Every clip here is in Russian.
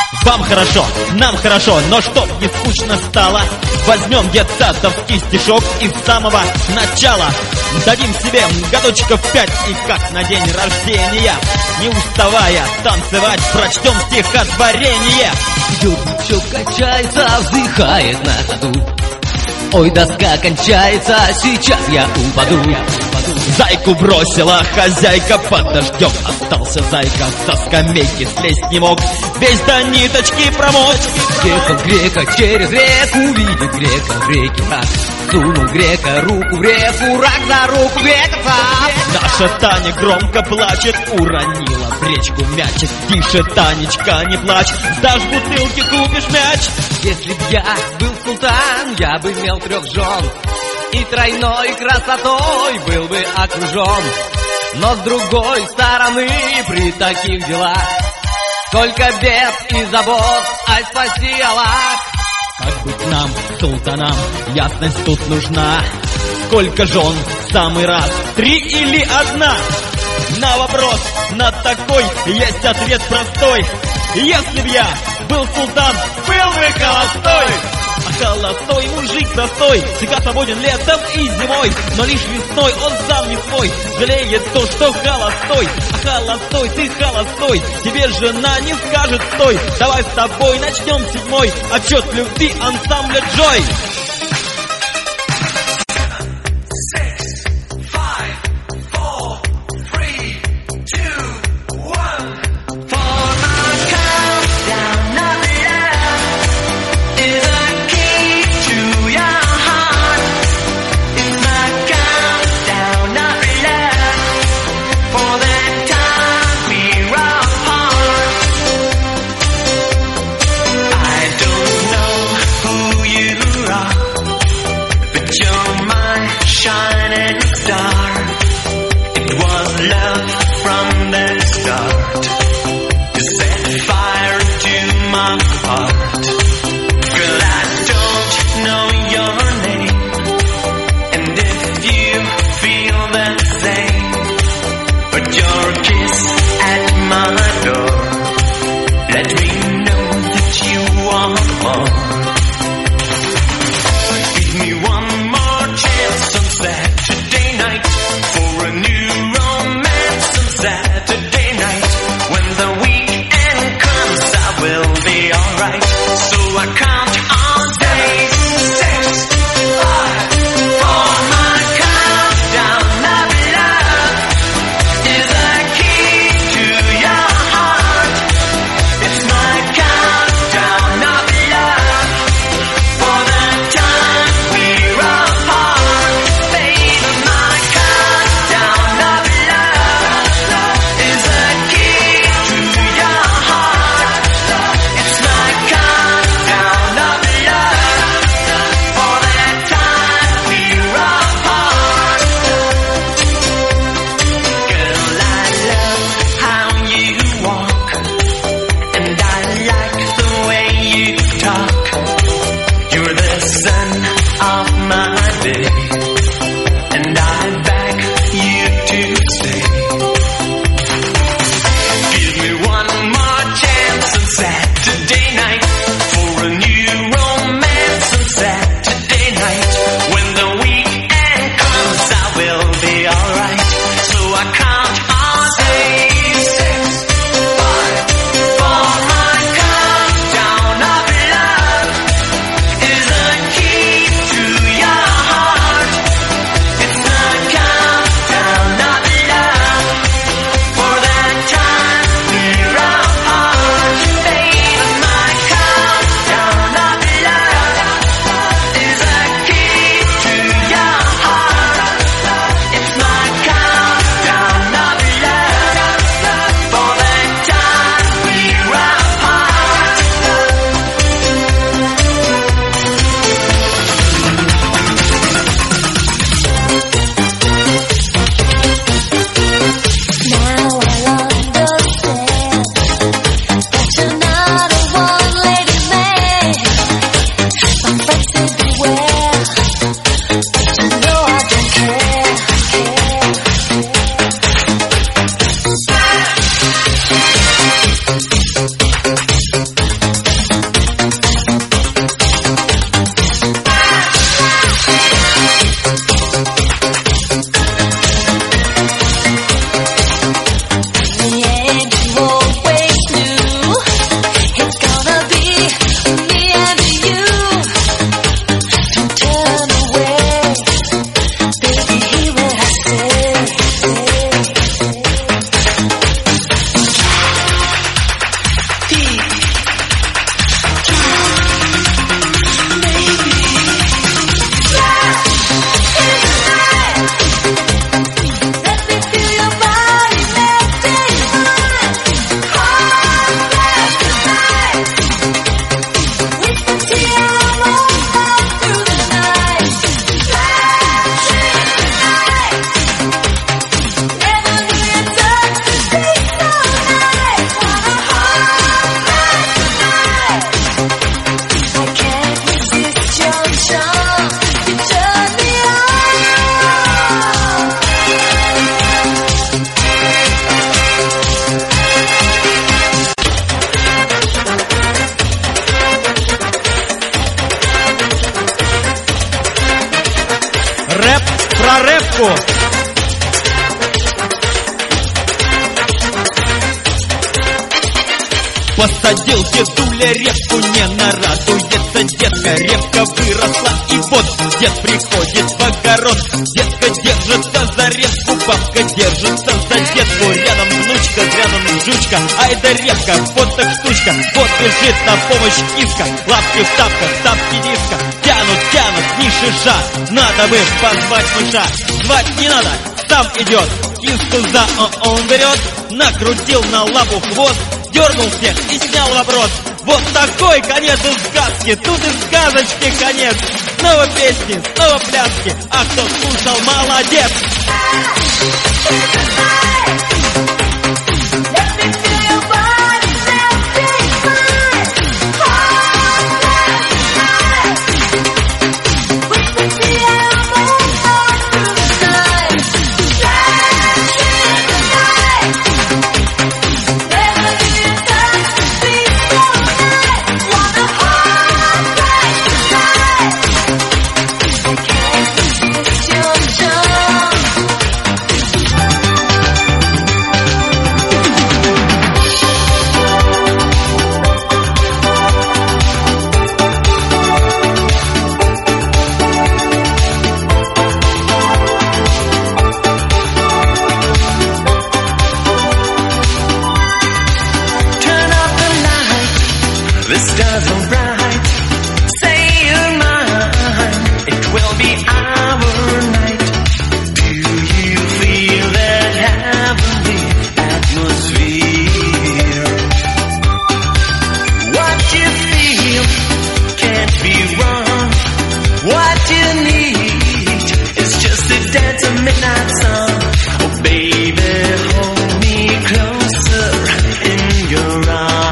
Вам хорошо, нам хорошо, но чтоб не скучно стало, возьмем детсадовский стишок и с самого начала дадим себе годочков 5, и как на день рождения, не уставая танцевать, прочтем стихотворение. Дюбчик качается, вздыхает на ходу. Ой, доска кончается, сейчас я упаду. Зайку бросила хозяйка под дождем, остался зайка со скамейки, слезть не мог, весь до ниточки промок. Ехал грека через реку, видит грека в реке рак. Сунул грека руку в реку, рак за руку грека цап. Наша Таня громко плачет, уронила в речку мячик. Тише, Танечка, не плачь, сдашь бутылки, купишь мяч. Если б я был султан, я бы имел 3 жен, и тройной красотой был бы окружен. Но с другой стороны, при таких делах, сколько бед и забот, ай, спаси Аллах. Как быть нам, султанам, ясность тут нужна. Сколько жен в самый раз, 3 или 1? На вопрос, на такой, есть ответ простой. Если б я был султан, был бы холостой. А холостой мужик простой, всегда свободен летом и зимой, но лишь весной он сам не свой, жалеет то, что холостой. А холостой, ты холостой, тебе жена не скажет стой. Давай с тобой начнем 7-й отчет любви ансамбля Джой. Saturday night, when the weekend comes, I will be alright. So репку. Посадил дедуля репку, не нарадуется детка. Репка выросла, и вот дед приходит в огород. Детка держится за репку, бабка держится за детку. Рядом внучка, рядом жучка, ай да репка, вот так штучка. Вот бежит на помощь киска, лапки в тапках, тапки диска. Тянут, ни шиша, надо бы позвать мыша. Звать не надо, сам идет, киску за он берет. Накрутил на лапу хвост, дернул всех и снял вопрос. Вот такой конец у сказки, тут и сказочки конец. Снова песни, снова пляски, а кто слушал, молодец. The stars are bright, say you're mine, it will be our night. Do you feel that heavenly atmosphere? What you feel can't be wrong. What you need is just to dance a midnight song. Oh baby, hold me closer in your arms.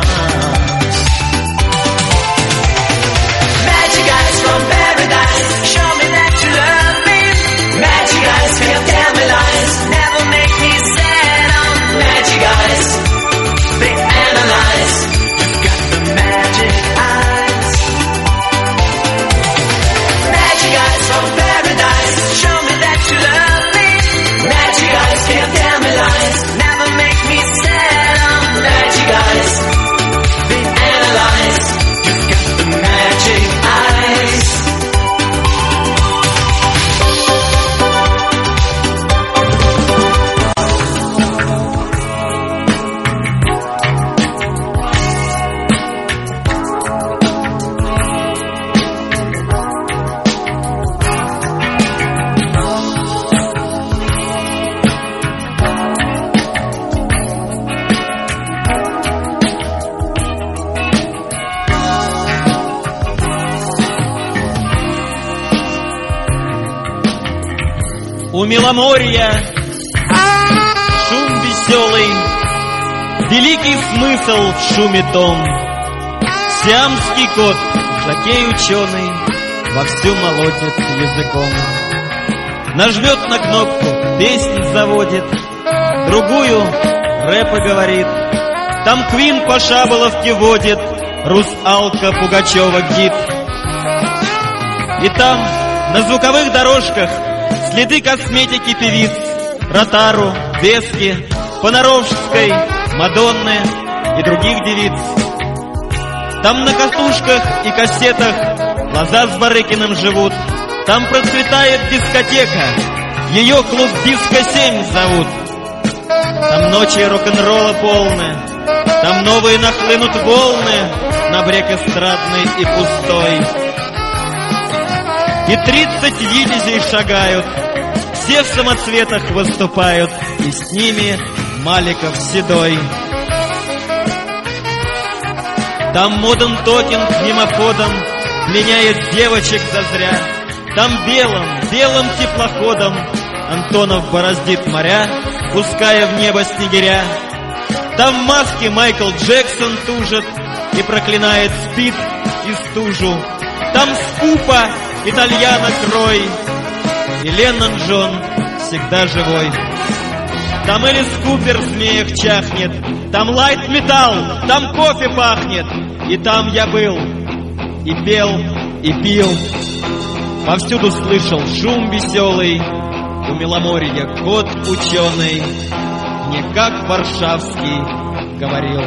У меломорья шум веселый, великий смысл в шуме том. Сиамский кот, жокей ученый, вовсю молотит языком. Нажмет на кнопку, песнь заводит, другую рэпа говорит. Там Квин по Шаболовке водит, Русалка Пугачева гид. И там на звуковых дорожках следы косметики певиц, Ротару, Вески, Понаровской, Мадонны и других девиц. Там на катушках и кассетах глаза с Барыкиным живут. Там процветает дискотека, ее клуб Диско-7 зовут. Там ночи рок-н-ролла полны, там новые нахлынут волны на брег эстрадный и пустой. И 30 витязей шагают, все в самоцветах выступают, и с ними Маликов седой. Там моден токинг мимоходом пленяет девочек зазря. Там белым теплоходом Антонов бороздит моря, пуская в небо снегиря. Там в маске Майкл Джексон тужит и проклинает спид и стужу. Там скупо итальяно крой, и Леннон Джон всегда живой. Там Элис Купер в змеях чахнет, там лайт-металл, там кофе пахнет. И там я был, и пел, и пил. Повсюду слышал шум веселый, У Беломорья кот ученый не как Варшавский говорил.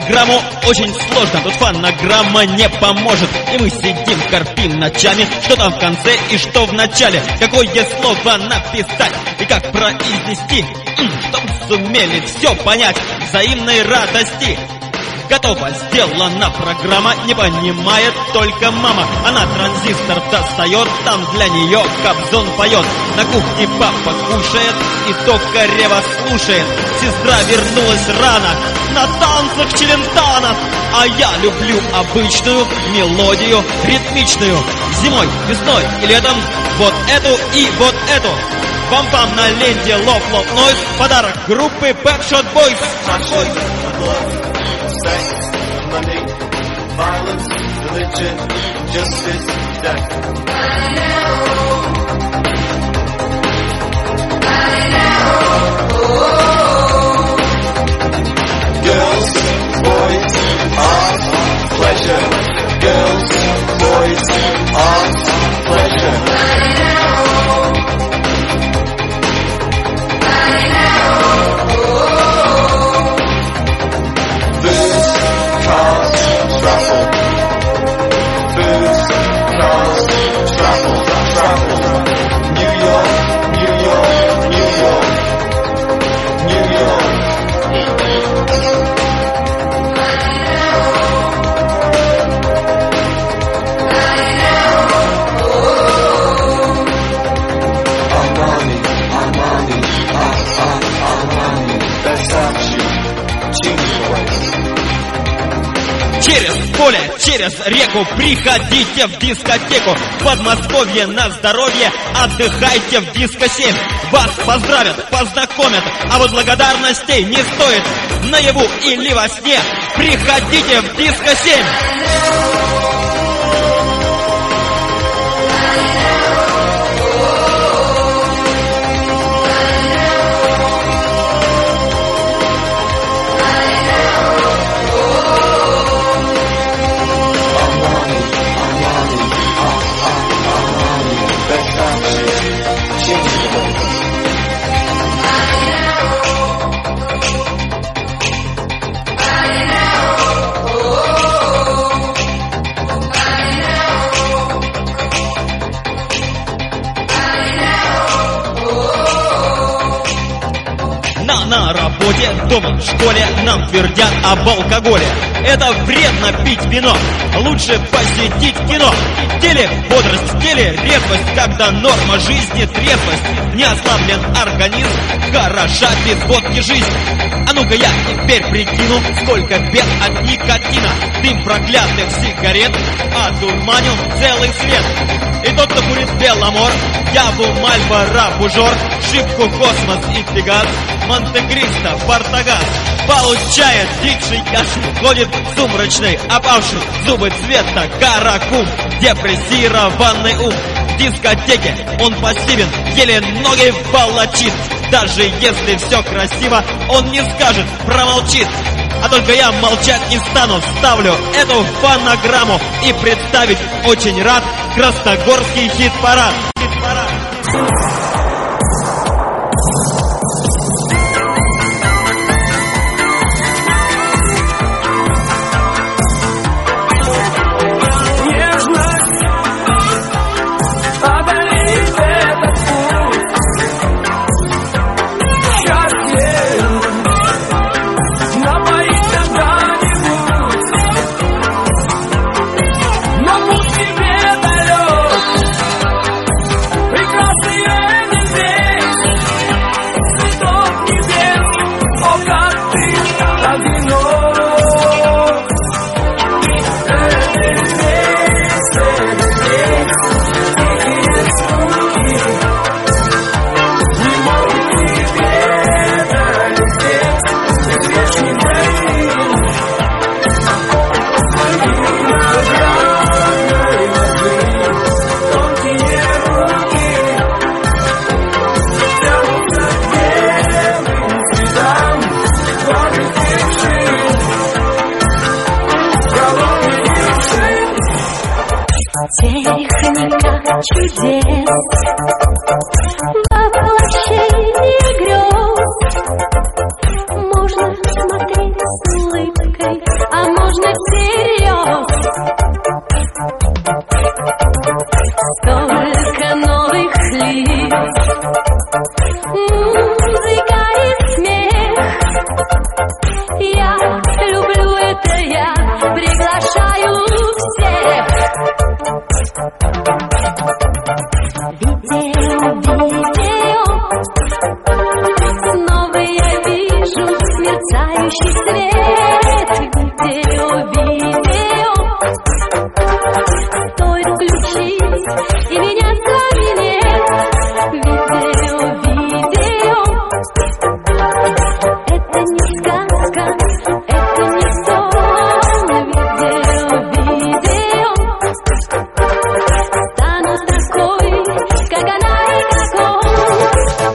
грамму очень сложно, тут фонограмма не поможет. И мы сидим, корпим ночами, что там в конце и что в начале, какое слово написать и как произнести, чтобы сумели все понять, взаимной радости. Готова, сделана программа, не понимает только мама. Она транзистор достает, там для нее Кобзон поет. На кухне папа кушает и Токарева слушает. Сестра вернулась рано на танцах Челентано. А я люблю обычную мелодию ритмичную. Зимой, весной и летом вот эту и вот эту. Пам-пам на ленте Love Love Noise. Подарок группы Pet Shop Boys. Sex, money, violence, religion, justice, death. I know. Girls, boys, art, pleasure. Girls, boys, art, pleasure. I know. Через поле, через реку приходите в дискотеку. В Подмосковье на здоровье, отдыхайте в Диско 7. Вас поздравят, познакомят, а вот благодарностей не стоит. Наяву или во сне приходите в Диско 7. На работе, дома, в школе нам твердят об алкоголе. Это вредно пить вино, лучше посетить кино. В теле бодрость, в теле резвость, когда норма жизни трезвость. Не ослаблен организм, хороша без водки жизнь. А ну-ка я теперь прикину, сколько бед от никотина. Дым проклятых сигарет одурманил целый свет. И тот, кто курит Беломор, Яву, Мальборо, Бужор, Шипку, Космос и Пегас, Монте-Кристо, Портагас, получает дикший кашель, ходит сумрачный, опавший, зубы цвета каракум, депрессированный ум. В дискотеке он пассивен, еле ноги волочит. Даже если все красиво, он не скажет, промолчит. А только я молчать не стану, ставлю эту фонограмму и представить очень рад Красногорский хит-парад. Техника чудес, воплощение грез. Можно смотреть с улыбкой Музыка и смех. Я люблю это, я приглашаю всех. Видео, снова я вижу мерцающий свет. Видео, стоит включить, и меня с вами нет. Видео, это не сказка, это не сон. Видео, стану такой, как она и как он.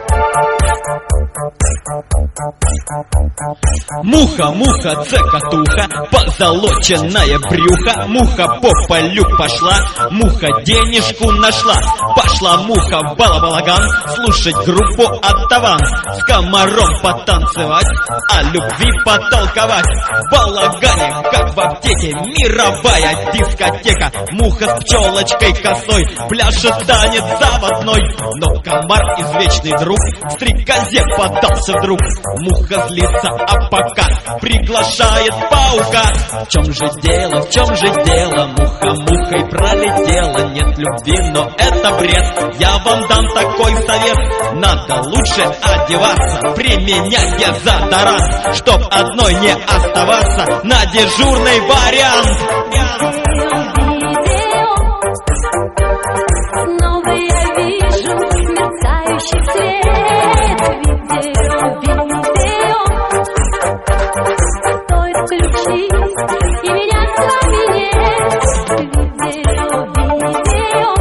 Муха, муха, цокотуха, позолоченная брюха. Муха по полю пошла, муха денежку нашла. Пошла муха в балабалаган слушать группу «Оттаван». С комаром потанцевать, о любви потолковать. В балагане, как в аптеке, мировая дискотека. Муха с пчелочкой косой пляшет танец заводной. Но комар, извечный друг, в стрекозе подался вдруг. Муха злится, а пока приглашает паука. В чем же дело, в чем же дело? Муха мухой пролетела. Нет любви, но это бред. Я вам дам такой совет: надо лучше одеваться, применять дезодорант, чтоб одной не оставаться на дежурный вариант. Снова я вижу мерцающий свет. Видео, стоит включить, и меня с вами нет. Видео,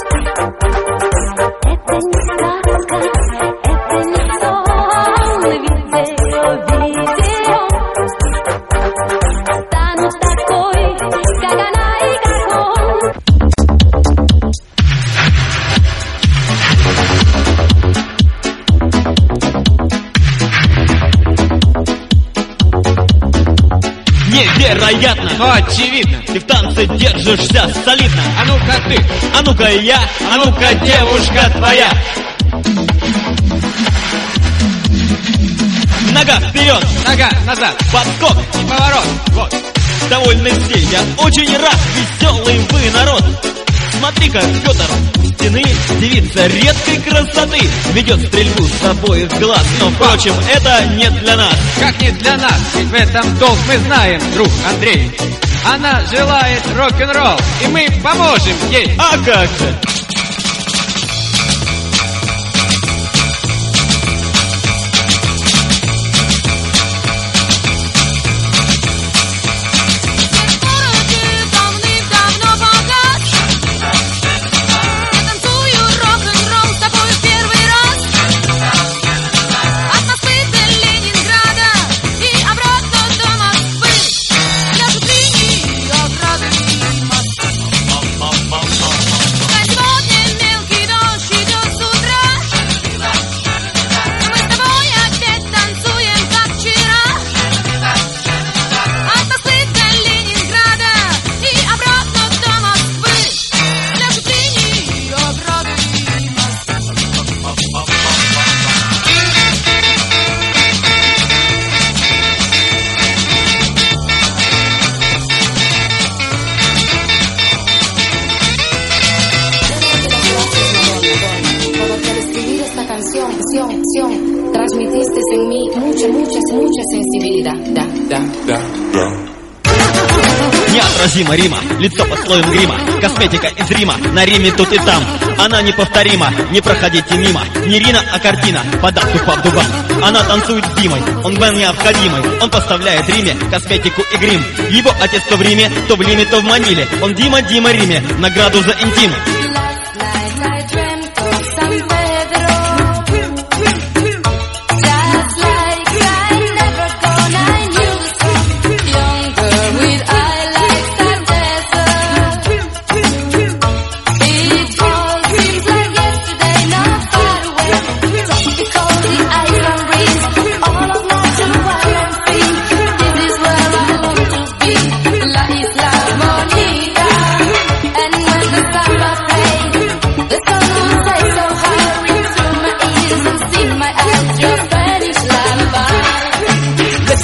это не сказка, это не сон. Видео, стану такой, как она и как он. Невероятно, Но очевидно. ты в танце держишься солидно. А ну-ка ты, А ну-ка я, а ну-ка девушка твоя. Нога вперед, нога назад, подскок, и поворот. Вот. довольный все. Я очень рад, веселый вы народ. Смотри-ка, Петр, у стены девица редкой красоты ведет стрельбу с обоих глаз. Но, впрочем, это не для нас. Как не для нас, ведь в этом долг мы знаем, друг Андрей. Она желает рок-н-ролл, и мы поможем ей. А как же? Transmitiste en mí mucha sensibilidad. Неотразима Рима, лицо под слоем грима, косметика из Рима, на Риме тут и там. Она неповторима, не проходите мимо. Не Рина, а картина, подав тупо в дубам. Она танцует с Димой, он бен необходимый. Он поставляет Риме косметику и грим. Его отец то в Риме, то в Лиме, то в Маниле. Он Дима Риме, награду за интим. La isla bonita, and when the summer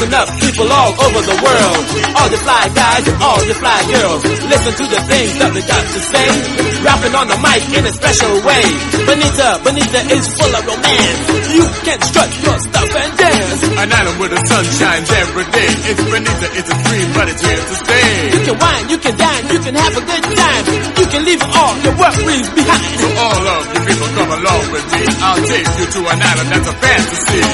Listen up, people all over the world. All the fly guys and all the fly girls. Listen to the things that they got to say. Rapping on the mic in a special way. Bonita is full of romance. You can strut your stuff and dance. An island where the sun shines every day. It's Bonita, it's a dream, but it's here to stay. You can wine, you can dine, you can have a good time. You can leave all your worries behind. So all of you people come along with me. I'll take you to an island that's a fantasy.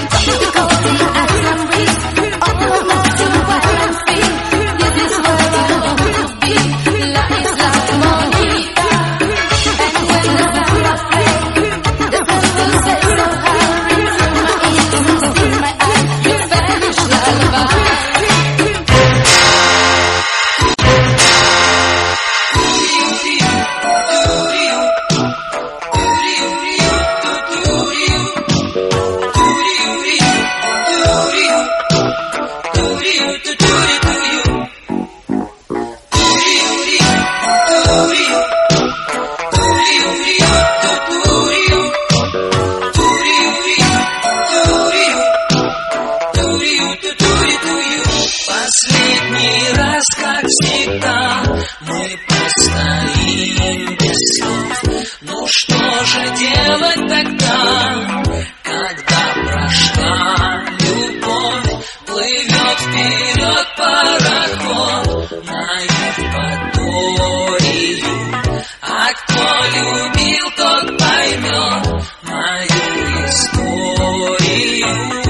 Последний раз, как всегда, мы постоим без слов. Ну что же делать тогда, когда прошла любовь? Плывет вперед пароход на Евпаторию. А кто любил, тот поймет мою историю.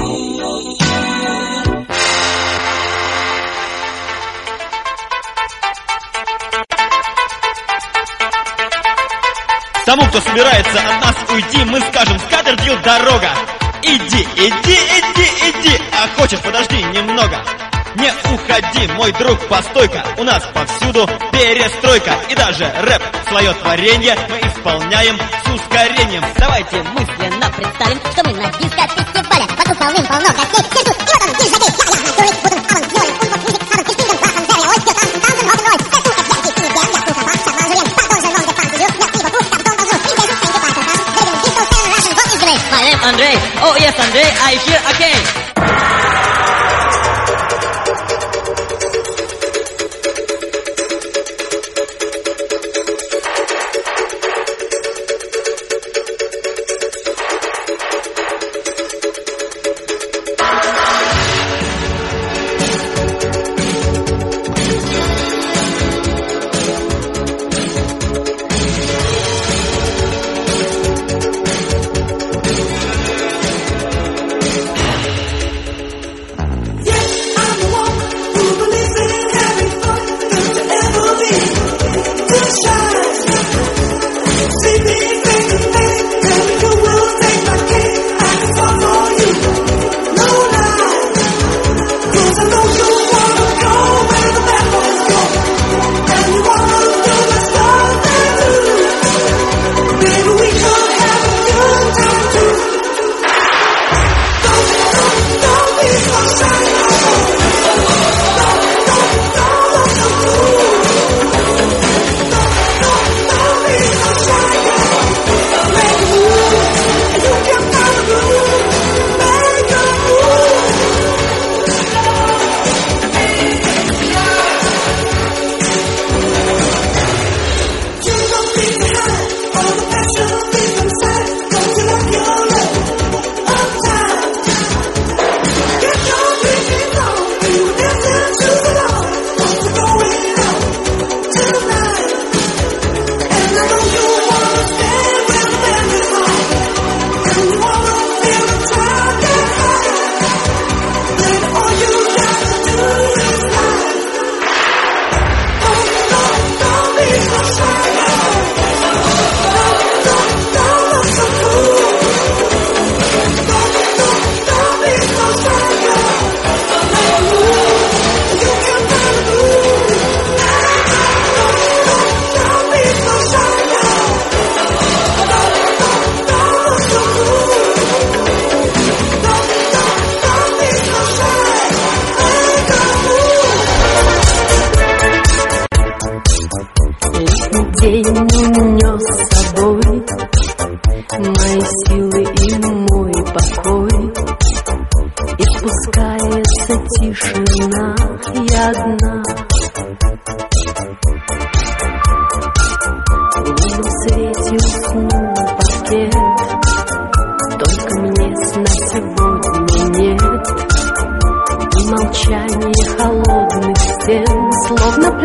Тому, кто собирается от нас уйти, мы скажем: с катертью дорога. Иди, иди, иди, иди, а хочешь, подожди немного. Не уходи, мой друг, постой-ка. У нас повсюду перестройка. И даже рэп, свое творение мы исполняем с ускорением. Давайте мысленно представим, что мы на диско-фестивале. Вокруг полным-полно гостей. Все тут, и вот он, день за день. Я, натурик, буду, Алан, Йорик, Умбок, Музик, Харон, Кристинген, Бахан, Джерри, Ой, Петан, Танзен, Рок-н-роль. Сету, Эдьяки, Синий, Бер, Я, Туха, Бак, Шарман, Жюлен, Пардон, Жерон, Де Французю, Я, Пиво, Круг, Картон, Бонжур, Интежу, Сэнди, Пасо, Хаш, Дербин, Диско, Стэн, Рашен, What is the name? My name Andrei. Oh yes, Andrei, I hear again.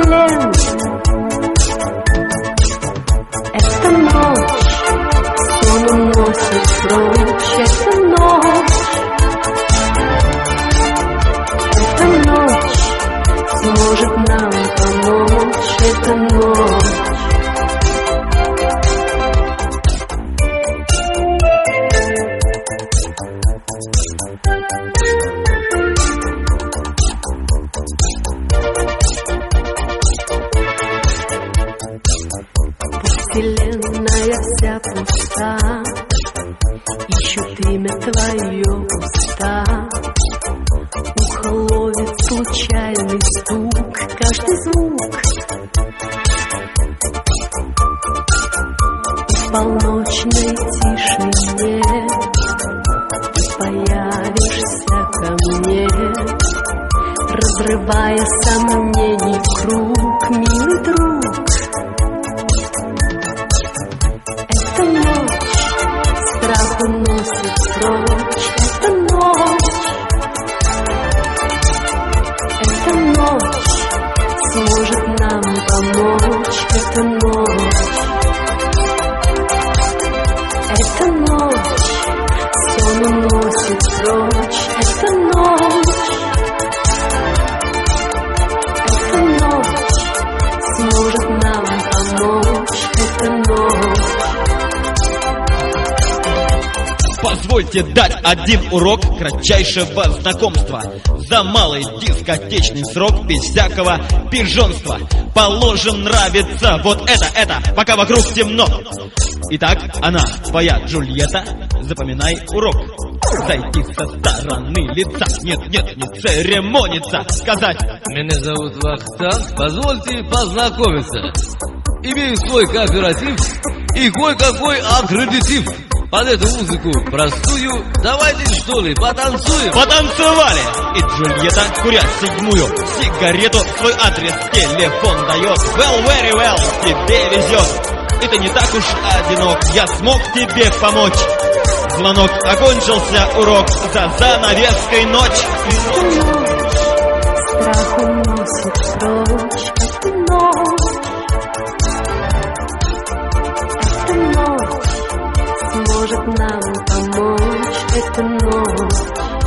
вселенной. Эта ночь сон уносит прочь. Эта ночь сможет нам помочь. Эта ночь. Вселенная вся пуста, ищут имя твое уста. Ухо ловит случайный стук, каждый звук. В полночной тишине ты появишься ко мне, разрывая сомнений круг, милый друг. Эта ночь страх уносит прочь. Эта ночь сможет нам помочь. Эта ночь сон уносит прочь. Эта ночь сможет нам помочь. Эта ночь. Позвольте дать один урок кратчайшего знакомства. За малый дискотечный срок, без всякого пижонства. Положим нравится вот это, пока вокруг темно. Итак, она твоя Джульетта, запоминай урок. Зайти со стороны лица, нет, не церемониться, сказать: меня зовут Вахтанг, позвольте познакомиться. Имею свой кооператив и кое-какой аккредитив. Под эту музыку простую давайте, что ли, потанцуем. Потанцевали! И Джульетта, куря седьмую сигарету, свой адрес, телефон дает. Well, very well, тебе везет. И ты не так уж одинок, я смог тебе помочь. Звонок окончился, урок за занавеской ночь. Страх уносит прочь. Эта ночь сможет нам помочь. Эта ночь.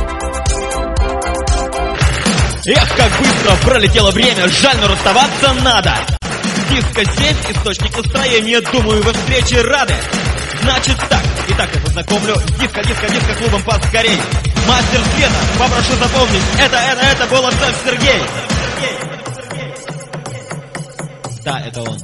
Эх, как быстро пролетело время, жаль, но расставаться надо. Диско 7, источник настроения, думаю, вы встрече рады. Значит так, итак я познакомлю диско-клубом поскорей. Мастер света, попрошу запомнить, это Болотцев Сергей. Да, это он.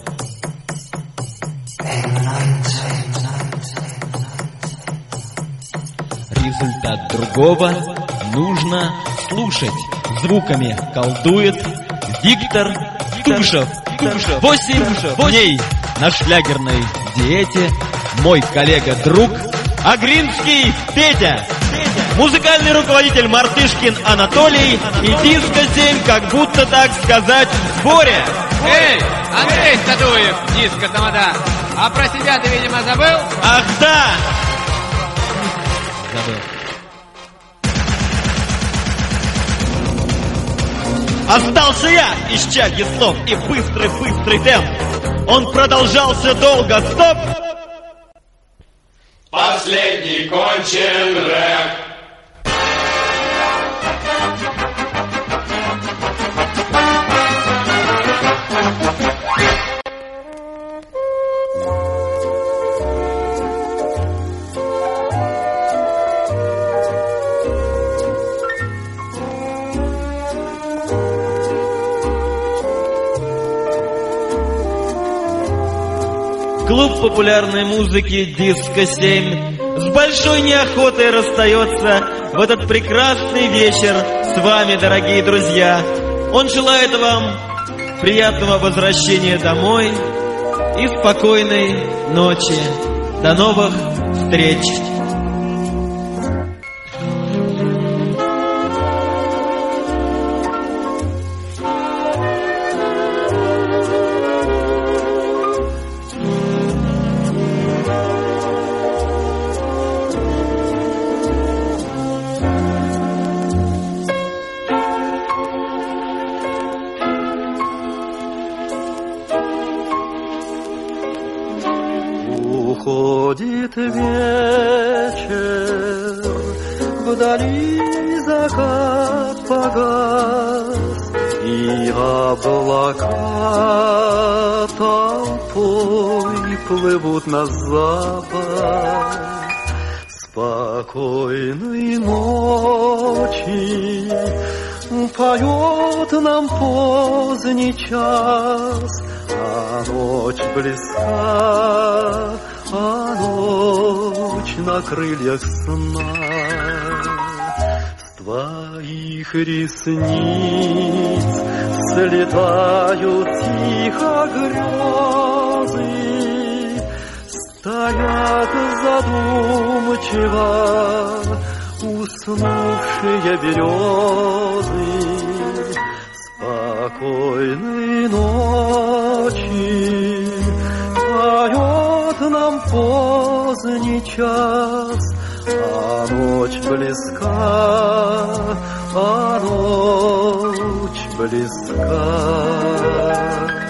Результат другого нужно слушать. Звуками колдует Виктор Тушев. 8 дней на шлягерной диете. Мой коллега-друг Агринский Петя. Музыкальный руководитель Мартышкин Анатолий. И Диско 7, как будто, так сказать, в сборе. Эй, Андрей Стадуев, Диско Тамада. А про себя ты, видимо, забыл? Ах да! Забыл. Остался я, исчадье слов и быстрый темп. Он продолжался долго, стоп! Последний кончен рэп. Клуб популярной музыки «Диско 7» с большой неохотой расстается в этот прекрасный вечер с вами, дорогие друзья. Он желает вам приятного возвращения домой и спокойной ночи. До новых встреч! Приходит вечер, вдали закат погас, и облака толпой плывут на запад. Спокойной ночи поет нам поздний час, а ночь близка, а ночь на крыльях сна. С твоих ресниц слетают тихо грезы, стоят задумчиво уснувшие березы. Спокойной ночи поет нам поздний час, а ночь близка, а ночь близка.